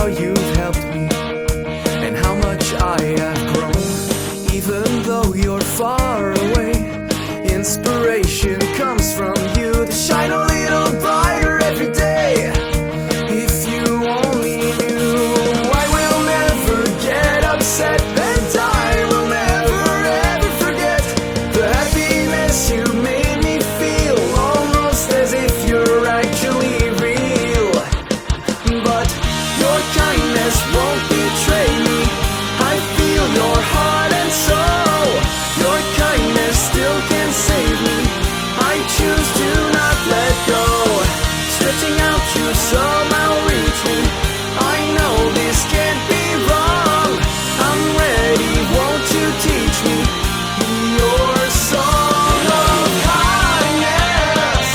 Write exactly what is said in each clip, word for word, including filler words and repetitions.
how you've helped me and how much I have grown. Even though you're far away, inspiration comes from you to shine a little brighter every day. If you only knew, I will never get upset, and I will never ever forget the happiness you made me feel, almost as if you're actually real. But your kindness won't betray me. I feel your heart and soul. Your kindness still can save me. I choose to not let go. Stretching out, you somehow reach me. I know this can't be wrong. I'm ready, won't you teach me your song of kindness?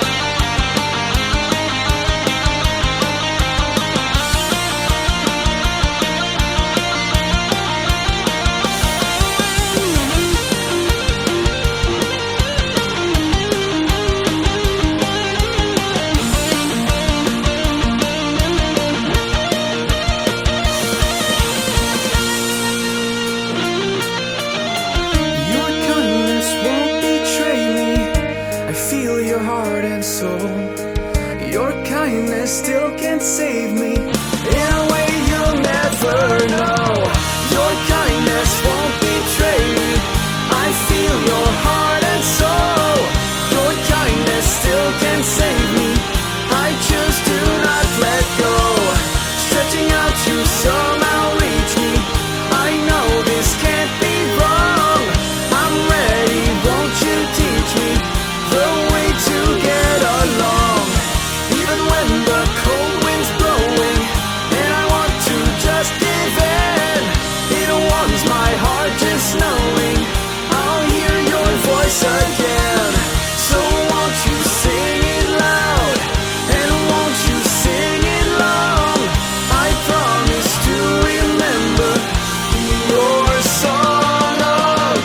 Your kindness won't betray me. I feel your heart and soul. Your kindness still can save me in a way you'll never know. Your kindness won't betray me. I feel your heart and soul. Your kindness still can save me. I choose to not let go. Stretching out, you somehow reach me. I know this can't be wrong. I'm ready, won't you teach me the way to get along? Even when the cold wind's blowing and I want to just give in, it warms my heart just knowing I'll hear your voice again. So won't you sing it loud, and won't you sing it long? I promise to remember your song of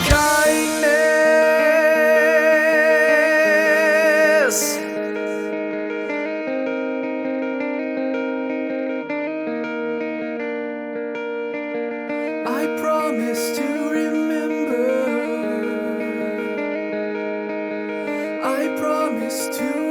kindness. I promise to remember. I promise to